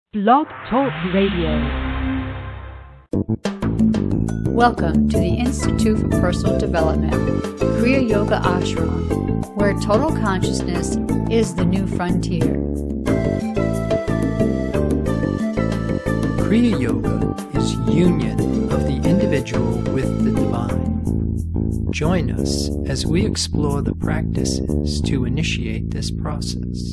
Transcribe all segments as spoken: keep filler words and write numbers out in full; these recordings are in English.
Blog Talk Radio. Welcome to the Institute for Personal Development, Kriya Yoga Ashram, where total consciousness is the new frontier. Kriya Yoga is union of the individual with the divine. Join us as we explore the practices to initiate this process.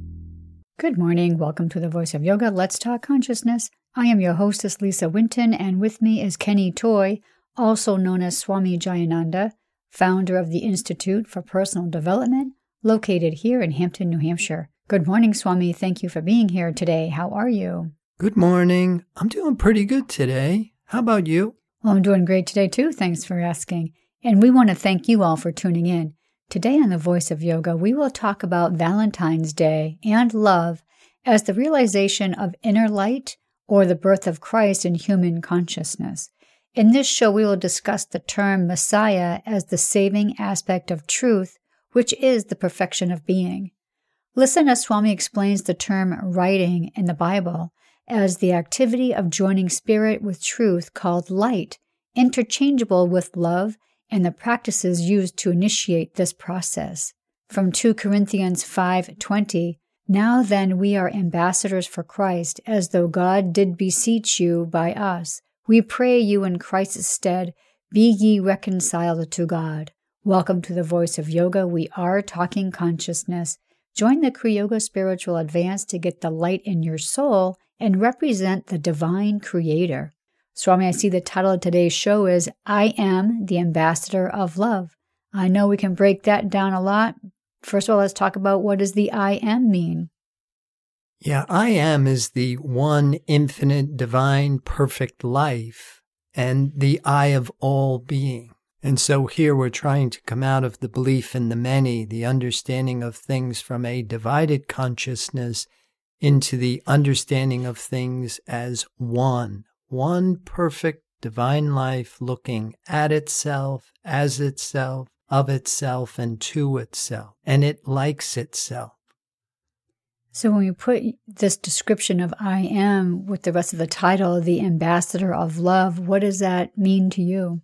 Good morning. Welcome to the Voice of Yoga. Let's Talk Consciousness. I am your hostess, Lisa Winton, and with me is Kenny Toy, also known as Swami Jayananda, founder of the Institute for Personal Development, located here in Hampton, New Hampshire. Good morning, Swami. Thank you for being here today. How are you? Good morning. I'm doing pretty good today. How about you? Well, I'm doing great today, too. Thanks for asking. And we want to thank you all for tuning in. Today on The Voice of Yoga, we will talk about Valentine's Day and love as the realization of inner light or the birth of Christ in human consciousness. In this show, we will discuss the term Messiah as the saving aspect of truth, which is the perfection of being. Listen as Swami explains the term writing in the Bible as the activity of joining spirit with truth called light, interchangeable with love, and the practices used to initiate this process. From Second Corinthians five twenty, now then we are ambassadors for Christ, as though God did beseech you by us. We pray you in Christ's stead, be ye reconciled to God. Welcome to the Voice of Yoga. We are talking consciousness. Join the Kriya Yoga Spiritual Advance to get the light in your soul and represent the divine creator. Swami, I see the title of today's show is I Am the Ambassador of Love. I know we can break that down a lot. First of all, let's talk about what does the I Am mean? Yeah, I am is the one infinite, divine, perfect life and the I of all being. And so here we're trying to come out of the belief in the many, the understanding of things from a divided consciousness into the understanding of things as one. One perfect divine life looking at itself, as itself, of itself, and to itself. And it likes itself. So when we put this description of I am with the rest of the title, the ambassador of love, what does that mean to you?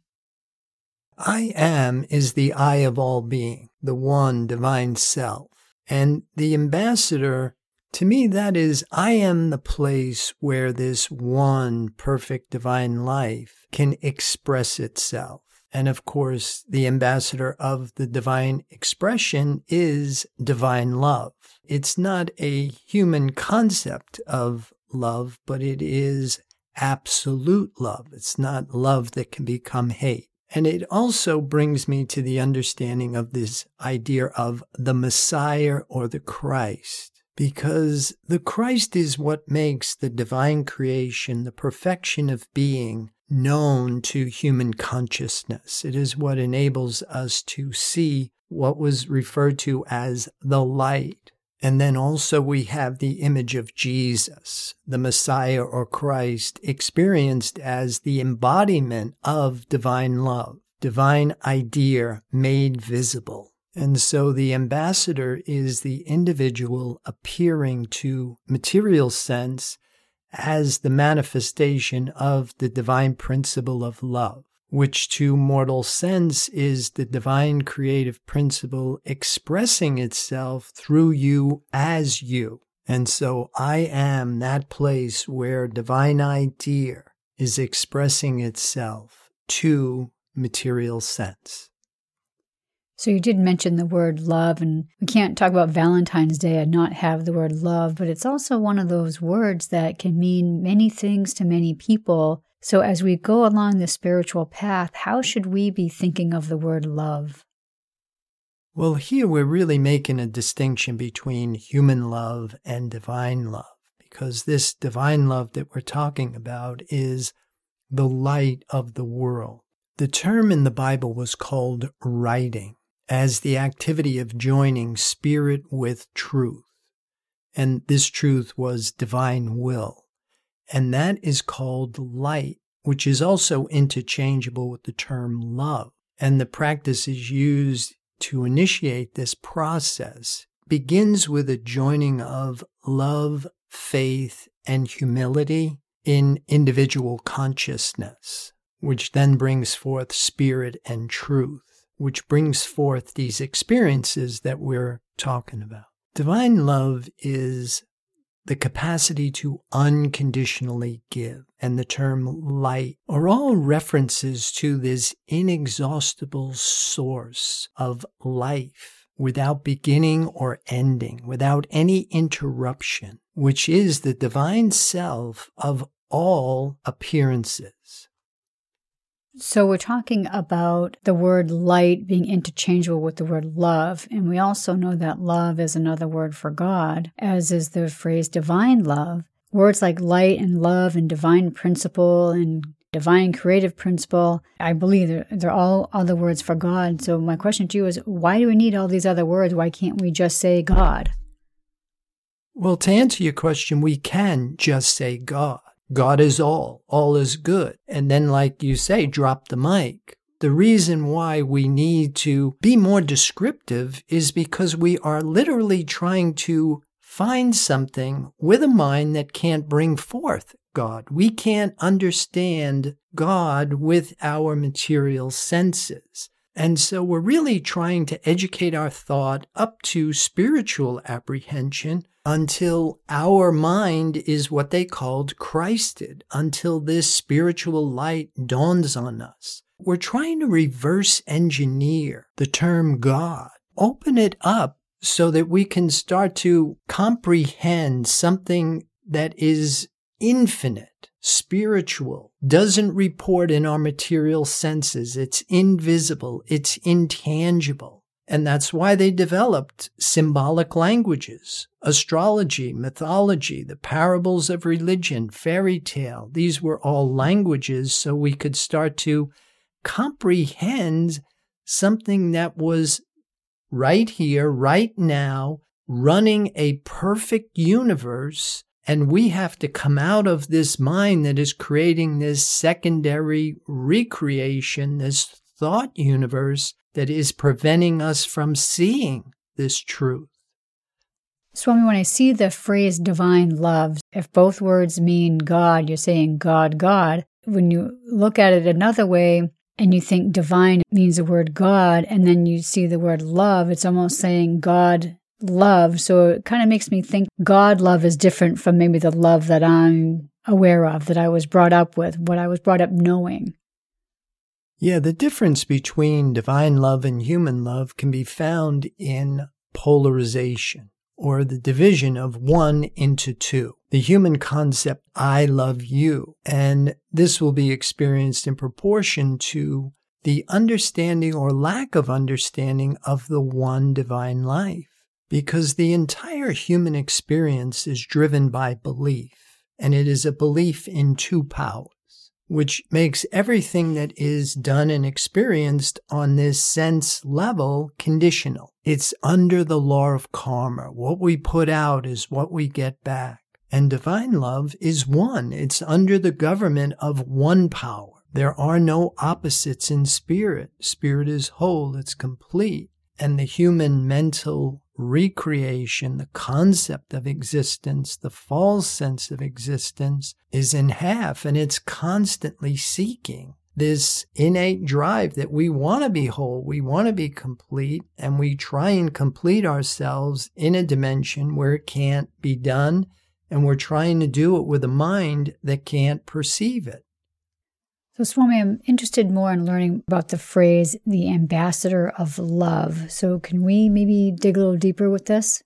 I am is the I of all being, the one divine self. And the ambassador, to me, that is, I am the place where this one perfect divine life can express itself. And of course, the ambassador of the divine expression is divine love. It's not a human concept of love, but it is absolute love. It's not love that can become hate. And it also brings me to the understanding of this idea of the Messiah or the Christ. Because the Christ is what makes the divine creation, the perfection of being, known to human consciousness. It is what enables us to see what was referred to as the light. And then also we have the image of Jesus, the Messiah or Christ, experienced as the embodiment of divine love, divine idea made visible. And so the ambassador is the individual appearing to material sense as the manifestation of the divine principle of love, which to mortal sense is the divine creative principle expressing itself through you as you. And so I am that place where divine idea is expressing itself to material sense. So you did mention the word love, and we can't talk about Valentine's Day and not have the word love, but it's also one of those words that can mean many things to many people. So as we go along the spiritual path, how should we be thinking of the word love? Well, here we're really making a distinction between human love and divine love, because this divine love that we're talking about is the light of the world. The term in the Bible was called writing, as the activity of joining spirit with truth. And this truth was divine will. And that is called light, which is also interchangeable with the term love. And the practice is used to initiate this process begins with a joining of love faith, and humility in individual consciousness, which then brings forth spirit and truth, which brings forth these experiences that we're talking about. Divine love is the capacity to unconditionally give, and the term light are all references to this inexhaustible source of life without beginning or ending, without any interruption, which is the divine self of all appearances. So we're talking about the word light being interchangeable with the word love, and we also know that love is another word for God, as is the phrase divine love. Words like light and love and divine principle and divine creative principle, I believe they're, they're all other words for God. So my question to you is, why do we need all these other words? Why can't we just say God? Well, to answer your question, we can just say God. God is all. All is good. And then, like you say, drop the mic. The reason why we need to be more descriptive is because we are literally trying to find something with a mind that can't bring forth God. We can't understand God with our material senses. And so we're really trying to educate our thought up to spiritual apprehension until our mind is what they called Christed, until this spiritual light dawns on us. We're trying to reverse engineer the term God, open it up so that we can start to comprehend something that is infinite, spiritual, doesn't report in our material senses. It's invisible, it's intangible. And that's why they developed symbolic languages, astrology, mythology, the parables of religion, fairy tale. These were all languages so we could start to comprehend something that was right here, right now, running a perfect universe. And we have to come out of this mind that is creating this secondary recreation, this thought universe that is preventing us from seeing this truth. Swami, when I see the phrase divine love, if both words mean God, you're saying God, God. When you look at it another way and you think divine means the word God, and then you see the word love, it's almost saying God love. So it kind of makes me think God love is different from maybe the love that I'm aware of, that I was brought up with, what I was brought up knowing. Yeah, the difference between divine love and human love can be found in polarization, or the division of one into two. The human concept, I love you, and this will be experienced in proportion to the understanding or lack of understanding of the one divine life, because the entire human experience is driven by belief, and it is a belief in two powers, which makes everything that is done and experienced on this sense level conditional. It's under the law of karma. What we put out is what we get back. And divine love is one. It's under the government of one power. There are no opposites in spirit. Spirit is whole. It's complete. And the human mental recreation, the concept of existence, the false sense of existence is in half, and it's constantly seeking this innate drive that we want to be whole, we want to be complete, and we try and complete ourselves in a dimension where it can't be done, and we're trying to do it with a mind that can't perceive it. So, Swami, I'm interested more in learning about the phrase, the ambassador of love. So can we maybe dig a little deeper with this?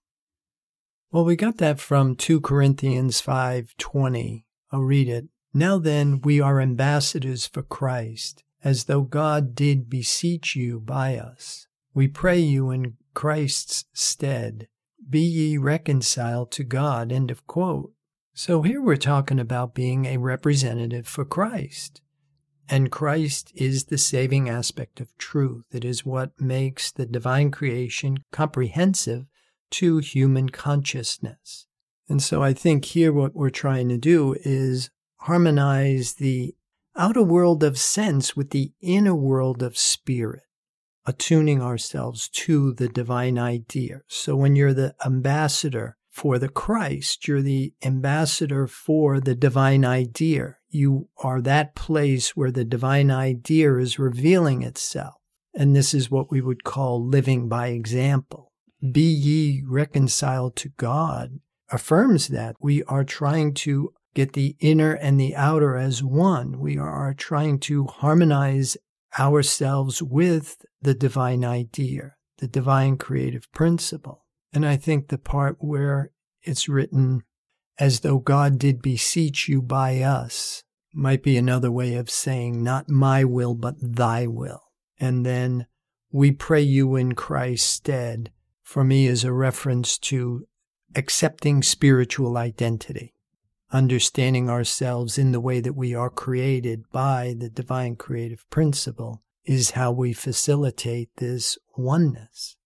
Well, we got that from Second Corinthians five twenty. I'll read it. Now then, we are ambassadors for Christ, as though God did beseech you by us. We pray you in Christ's stead, be ye reconciled to God, end of quote. So here we're talking about being a representative for Christ. And Christ is the saving aspect of truth. It is what makes the divine creation comprehensive to human consciousness. And so I think here what we're trying to do is harmonize the outer world of sense with the inner world of spirit, attuning ourselves to the divine idea. So when you're the ambassador for the Christ. You're the ambassador for the divine idea. You are that place where the divine idea is revealing itself. And this is what we would call living by example. Be ye reconciled to God affirms that. We are trying to get the inner and the outer as one. We are trying to harmonize ourselves with the divine idea, the divine creative principle. And I think the part where it's written, as though God did beseech you by us, might be another way of saying, not my will, but thy will. And then, we pray you in Christ's stead, for me is a reference to accepting spiritual identity, understanding ourselves in the way that we are created by the divine creative principle is how we facilitate this oneness.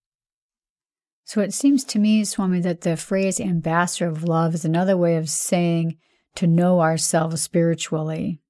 So it seems to me, Swami, that the phrase ambassador of love is another way of saying to know ourselves spiritually.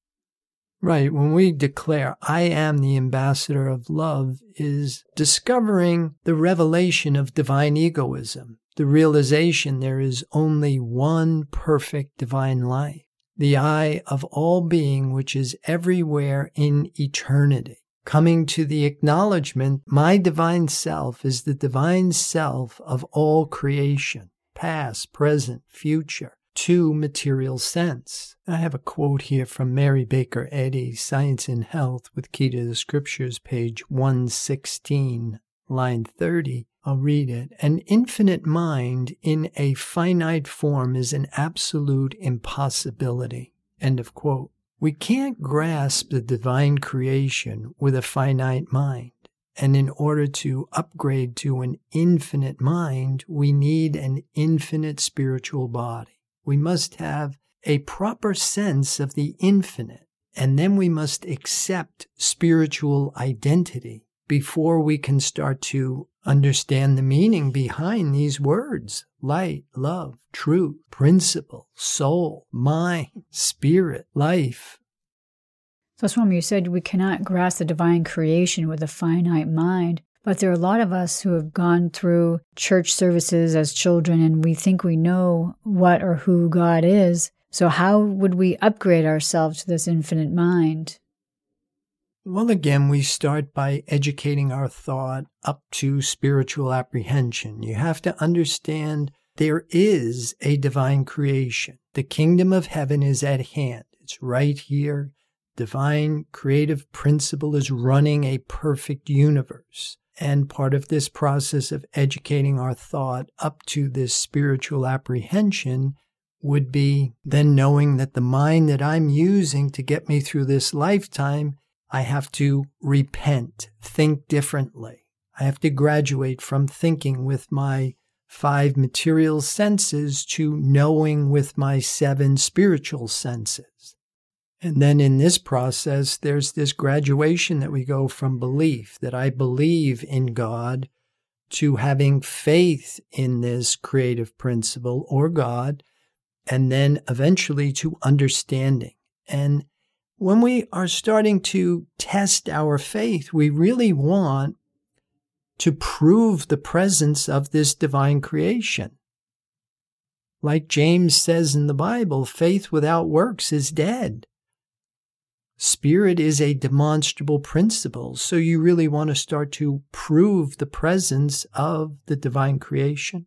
Right. When we declare, I am the ambassador of love, is discovering the revelation of divine egoism, the realization there is only one perfect divine life, the I of all being, which is everywhere in eternity. Coming to the acknowledgement, my divine self is the divine self of all creation, past, present, future, to material sense. I have a quote here from Mary Baker Eddy, Science and Health with Key to the Scriptures, page one sixteen, line thirty. I'll read it. An infinite mind in a finite form is an absolute impossibility. End of quote. We can't grasp the divine creation with a finite mind. And in order to upgrade to an infinite mind, we need an infinite spiritual body. We must have a proper sense of the infinite, and then we must accept spiritual identity before we can start to understand the meaning behind these words: light, love, truth, principle, soul, mind, spirit, life. So, Swami, you said we cannot grasp the divine creation with a finite mind, but there are a lot of us who have gone through church services as children and we think we know what or who God is. So how would we upgrade ourselves to this infinite mind? Well, again, we start by educating our thought up to spiritual apprehension. You have to understand there is a divine creation. The kingdom of heaven is at hand. It's right here. Divine creative principle is running a perfect universe. And part of this process of educating our thought up to this spiritual apprehension would be then knowing that the mind that I'm using to get me through this lifetime, I have to repent, think differently. I have to graduate from thinking with my five material senses to knowing with my seven spiritual senses. And then in this process, there's this graduation that we go from belief, that I believe in God, to having faith in this creative principle or God, and then eventually to understanding. And when we are starting to test our faith, we really want to prove the presence of this divine creation. Like James says in the Bible, faith without works is dead. Spirit is a demonstrable principle, so you really want to start to prove the presence of the divine creation.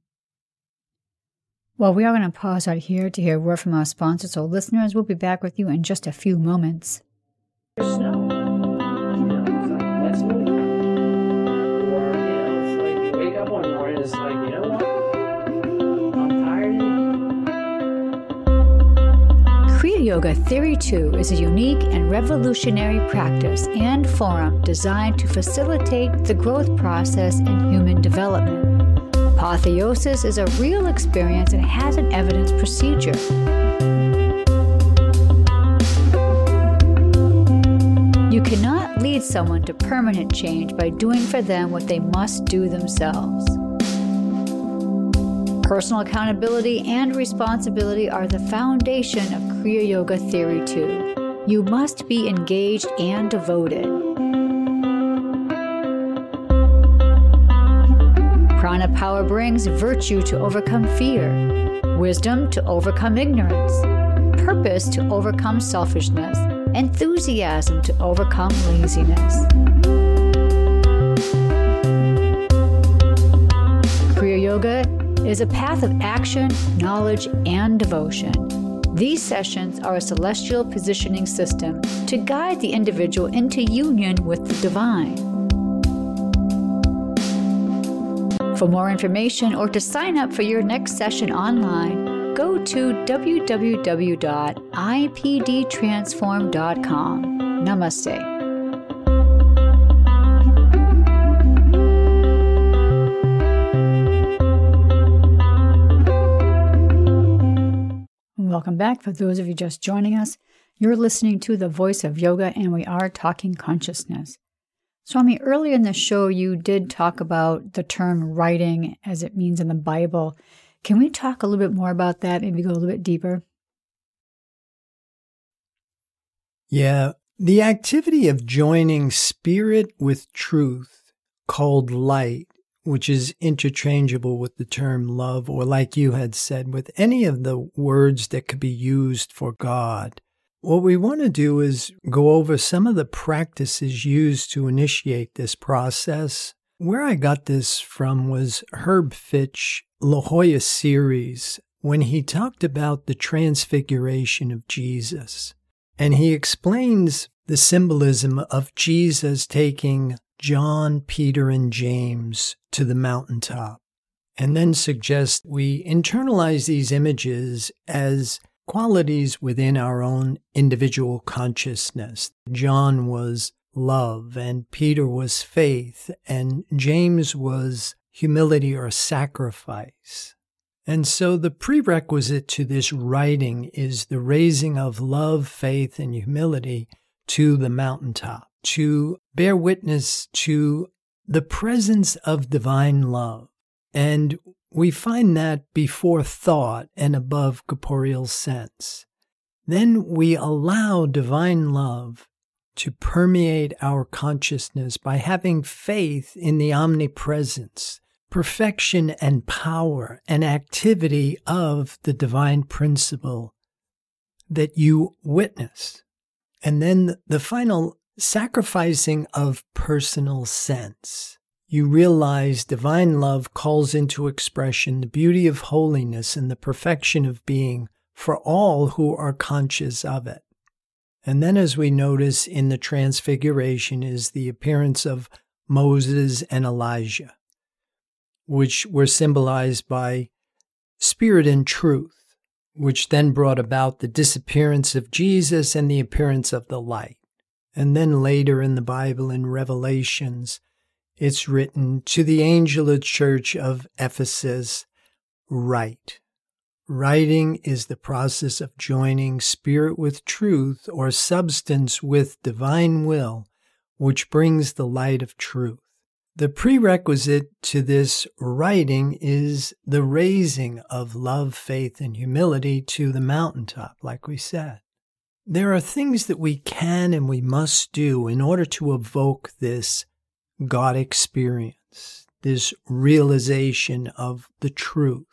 Well, we are going to pause out here to hear a word from our sponsor, so listeners, we'll be back with you in just a few moments. Snow. You know, it's like, that's me. Or, you know, it's like you wake up one morning, it's like, you know what? I'm tired. Kriya Yoga Theory two is a unique and revolutionary practice and forum designed to facilitate the growth process in human development. Apotheosis is a real experience and has an evidence procedure. You cannot lead someone to permanent change by doing for them what they must do themselves. Personal accountability and responsibility are the foundation of Kriya Yoga Theory two. You must be engaged and devoted. Prana power brings virtue to overcome fear, wisdom to overcome ignorance, purpose to overcome selfishness, enthusiasm to overcome laziness. Kriya Yoga is a path of action, knowledge, and devotion. These sessions are a celestial positioning system to guide the individual into union with the divine. For more information or to sign up for your next session online, go to w w w dot i p d transform dot com. Namaste. Welcome back. For those of you just joining us, you're listening to The Voice of Yoga, and we are talking consciousness. Swami, earlier in the show, you did talk about the term writing as it means in the Bible. Can we talk a little bit more about that, maybe go a little bit deeper? Yeah, the activity of joining spirit with truth, called light, which is interchangeable with the term love, or like you had said, with any of the words that could be used for God. What we want to do is go over some of the practices used to initiate this process. Where I got this from was Herb Fitch, La Jolla series, when he talked about the transfiguration of Jesus. And he explains the symbolism of Jesus taking John, Peter, and James to the mountaintop, and then suggests we internalize these images as qualities within our own individual consciousness. John was love, and Peter was faith, and James was humility or sacrifice. And so the prerequisite to this writing is the raising of love, faith, and humility to the mountaintop, to bear witness to the presence of divine love. And we find that before thought and above corporeal sense. Then we allow divine love to permeate our consciousness by having faith in the omnipresence, perfection and power and activity of the divine principle that you witness. And then the final sacrificing of personal sense. You realize divine love calls into expression the beauty of holiness and the perfection of being for all who are conscious of it. And then, as we notice in the Transfiguration, is the appearance of Moses and Elijah, which were symbolized by spirit and truth, which then brought about the disappearance of Jesus and the appearance of the light. And then later in the Bible, in Revelations, it's written, to the angel of the church of Ephesus, write. Writing is the process of joining spirit with truth or substance with divine will, which brings the light of truth. The prerequisite to this writing is the raising of love, faith, and humility to the mountaintop, like we said. There are things that we can and we must do in order to evoke this God experience, this realization of the truth.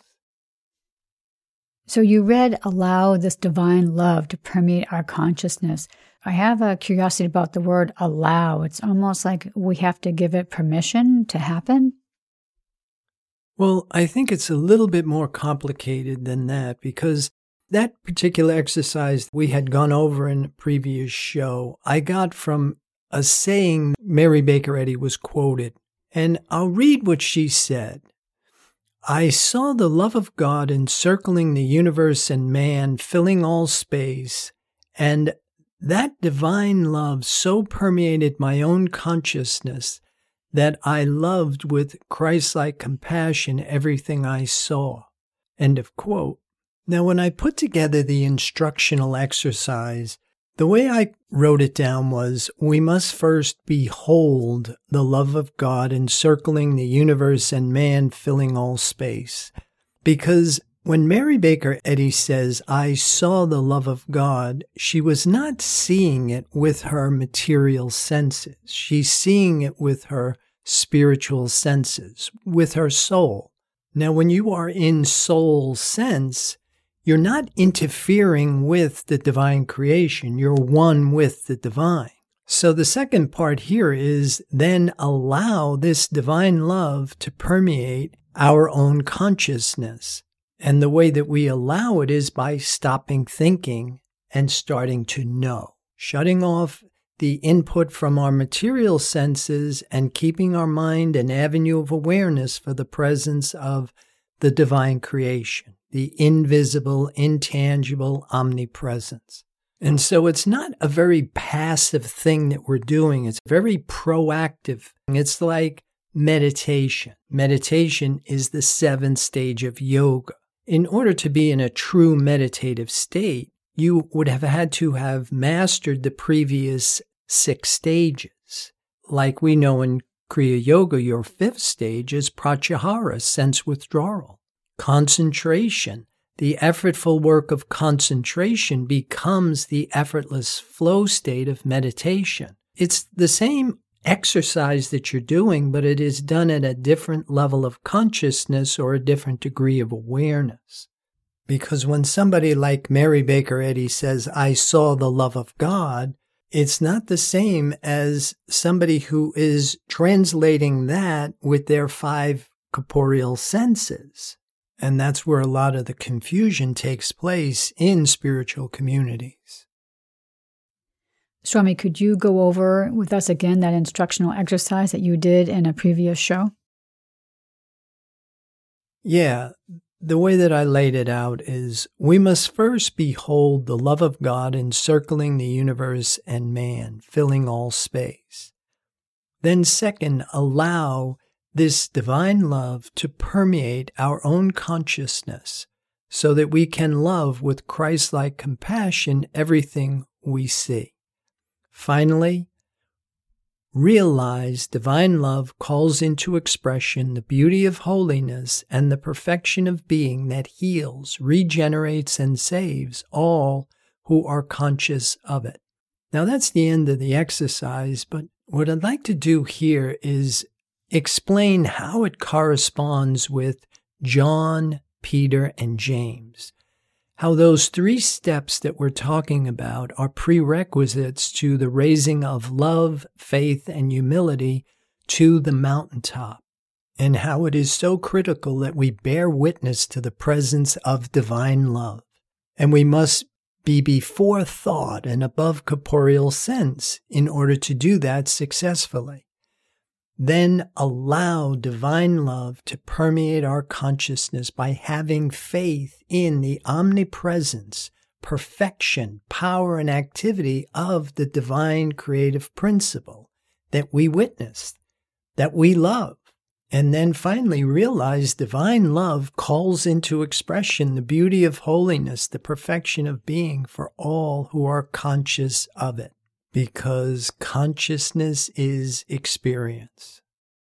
So you read, allow this divine love to permeate our consciousness. I have a curiosity about the word allow. It's almost like we have to give it permission to happen. Well, I think it's a little bit more complicated than that, because that particular exercise we had gone over in a previous show, I got from a saying Mary Baker Eddy was quoted, and I'll read what she said. I saw the love of God encircling the universe and man, filling all space, and that divine love so permeated my own consciousness that I loved with Christ-like compassion everything I saw. End of quote. Now, when I put together the instructional exercise, the way I wrote it down was, we must first behold the love of God encircling the universe and man filling all space. Because when Mary Baker Eddy says, I saw the love of God, she was not seeing it with her material senses. She's seeing it with her spiritual senses, with her soul. Now, when you are in soul sense, you're not interfering with the divine creation. You're one with the divine. So the second part here is then allow this divine love to permeate our own consciousness. And the way that we allow it is by stopping thinking and starting to know, shutting off the input from our material senses and keeping our mind an avenue of awareness for the presence of the divine creation, the invisible, intangible omnipresence. And so it's not a very passive thing that we're doing. It's very proactive. It's like meditation. Meditation is the seventh stage of yoga. In order to be in a true meditative state, you would have had to have mastered the previous six stages. Like we know in Kriya Yoga, your fifth stage is pratyahara, sense withdrawal. Concentration. The effortful work of concentration becomes the effortless flow state of meditation. It's the same exercise that you're doing, but it is done at a different level of consciousness or a different degree of awareness. Because when somebody like Mary Baker Eddy says, I saw the love of God, it's not the same as somebody who is translating that with their five corporeal senses. And that's where a lot of the confusion takes place in spiritual communities. Swami, could you go over with us again that instructional exercise that you did in a previous show? Yeah, the way that I laid it out is we must first behold the love of God encircling the universe and man, filling all space. Then second, allow this divine love to permeate our own consciousness so that we can love with Christ-like compassion everything we see. Finally, realize divine love calls into expression the beauty of holiness and the perfection of being that heals, regenerates, and saves all who are conscious of it. Now that's the end of the exercise, but what I'd like to do here is explain how it corresponds with John, Peter, and James. How those three steps that we're talking about are prerequisites to the raising of love, faith, and humility to the mountaintop, and how it is so critical that we bear witness to the presence of divine love. And we must be before thought and above corporeal sense in order to do that successfully. Then allow divine love to permeate our consciousness by having faith in the omnipresence, perfection, power, and activity of the divine creative principle that we witnessed, that we love. And then finally realize divine love calls into expression the beauty of holiness, the perfection of being for all who are conscious of it. Because consciousness is experience.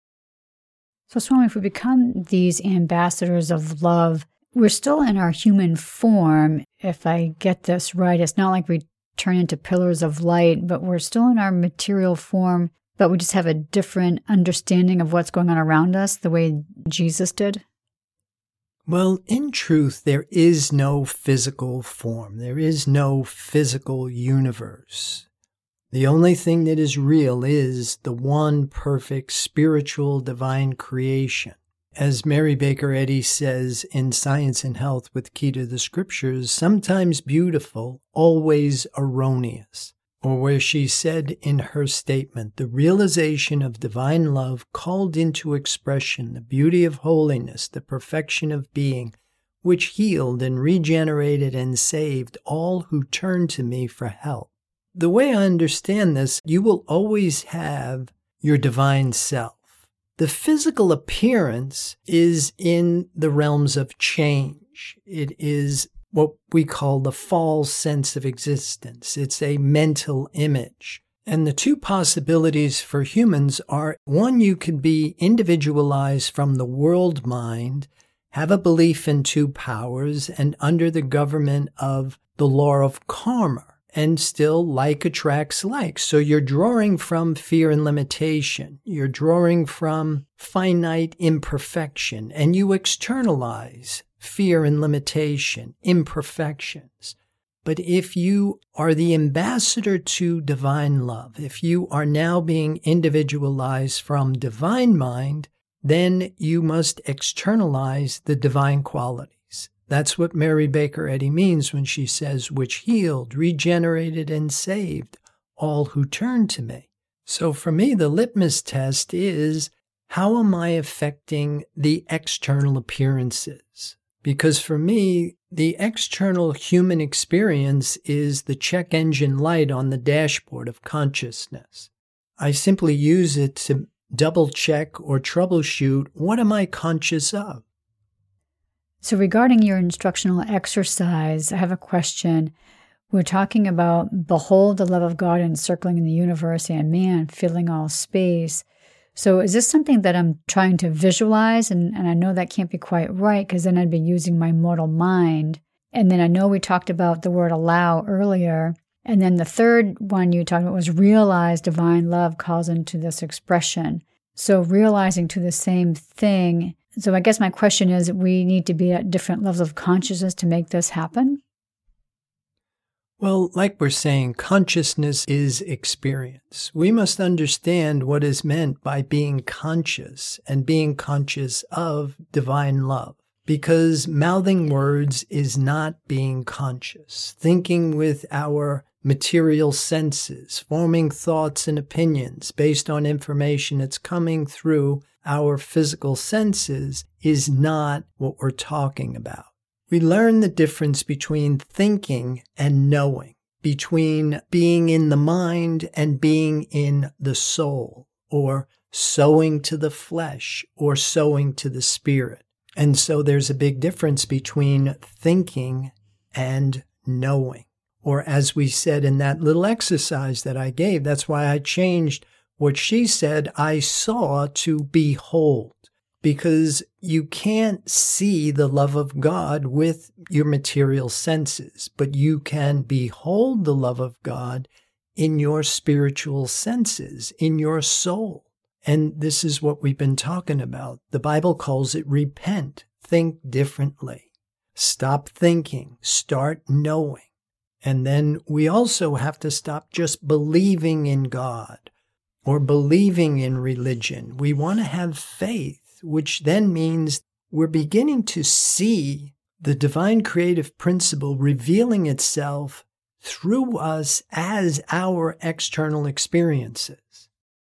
So, Swami, if we become these ambassadors of love, we're still in our human form. If I get this right, it's not like we turn into pillars of light, but we're still in our material form, but we just have a different understanding of what's going on around us, the way Jesus did? Well, in truth, there is no physical form. There is no physical universe. The only thing that is real is the one perfect spiritual divine creation. As Mary Baker Eddy says in Science and Health with Key to the Scriptures, sometimes beautiful, always erroneous. Or where she said in her statement, the realization of divine love called into expression the beauty of holiness, the perfection of being, which healed and regenerated and saved all who turned to me for help. The way I understand this, you will always have your divine self. The physical appearance is in the realms of change. It is what we call the false sense of existence. It's a mental image. And the two possibilities for humans are, one, you could be individualized from the world mind, have a belief in two powers, and under the government of the law of karma. and still like attracts like. So you're drawing from fear and limitation. You're drawing from finite imperfection, and you externalize fear and limitation, imperfections. But if you are the ambassador to divine love, if you are now being individualized from divine mind, then you must externalize the divine qualities. That's what Mary Baker Eddy means when she says, which healed, regenerated, and saved all who turn to me. So for me, the litmus test is, how am I affecting the external appearances? Because for me, the external human experience is the check engine light on the dashboard of consciousness. I simply use it to double check or troubleshoot, what am I conscious of? So regarding your instructional exercise, I have a question. We're talking about behold the love of God encircling the universe and man filling all space. So is this something that I'm trying to visualize? And, and I know that can't be quite right, because then I'd be using my mortal mind. And then I know we talked about the word allow earlier. And then the third one you talked about was realize divine love calls into this expression. So realizing to the same thing. So I guess my question is, we need to be at different levels of consciousness to make this happen? Well, like we're saying, consciousness is experience. We must understand what is meant by being conscious and being conscious of divine love. Because mouthing words is not being conscious. Thinking with our material senses, forming thoughts and opinions based on information that's coming through our physical senses is not what we're talking about. We learn the difference between thinking and knowing, between being in the mind and being in the soul, or sowing to the flesh or sowing to the spirit. And so there's a big difference between thinking and knowing. Or as we said in that little exercise that I gave, that's why I changed what she said, I saw, to behold. Because you can't see the love of God with your material senses, but you can behold the love of God in your spiritual senses, in your soul. And this is what we've been talking about. The Bible calls it repent, think differently, stop thinking, start knowing. And then we also have to stop just believing in God or believing in religion. We want to have faith, which then means we're beginning to see the divine creative principle revealing itself through us as our external experiences.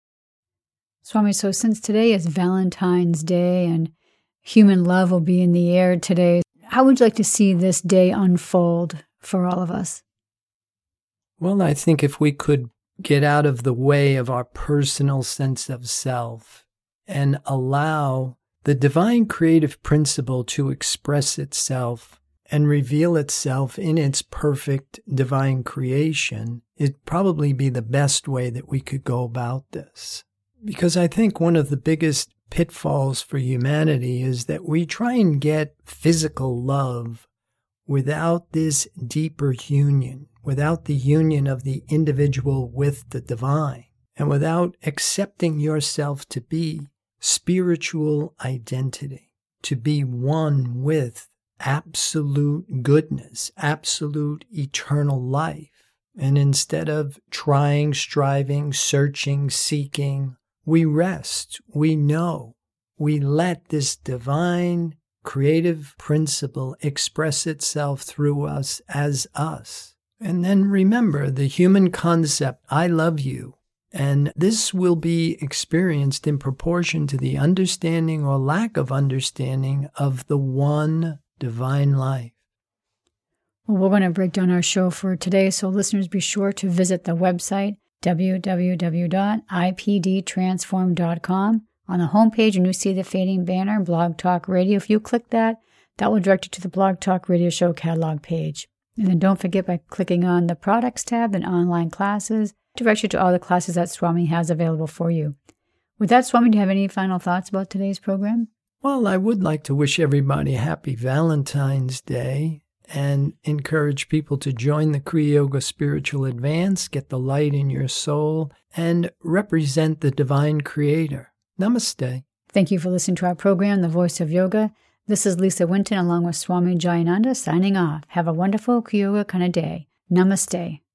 Swami, so since today is Valentine's Day and human love will be in the air today, how would you like to see this day unfold for all of us? Well, I think if we could get out of the way of our personal sense of self and allow the divine creative principle to express itself and reveal itself in its perfect divine creation, it'd probably be the best way that we could go about this. Because I think one of the biggest pitfalls for humanity is that we try and get physical love without this deeper union, without the union of the individual with the divine, and without accepting yourself to be spiritual identity, to be one with absolute goodness, absolute eternal life. And instead of trying, striving, searching, seeking, we rest, we know, we let this divine creative principle express itself through us as us. And then remember the human concept, I love you. And this will be experienced in proportion to the understanding or lack of understanding of the one divine life. Well, we're going to break down our show for today, so listeners, be sure to visit the website, w w w dot i p d transform dot com. On the homepage, and you see the fading banner, Blog Talk Radio. If you click that, that will direct you to the Blog Talk Radio Show catalog page. And then don't forget, by clicking on the Products tab and Online Classes, direct you to all the classes that Swami has available for you. With that, Swami, do you have any final thoughts about today's program? Well, I would like to wish everybody a happy Valentine's Day. and encourage people to join the Kriya Yoga Spiritual Advance, get the light in your soul, and represent the divine creator. Namaste. Thank you for listening to our program, The Voice of Yoga. This is Lisa Winton along with Swami Jayananda signing off. Have a wonderful Kriya Yoga kind of day. Namaste.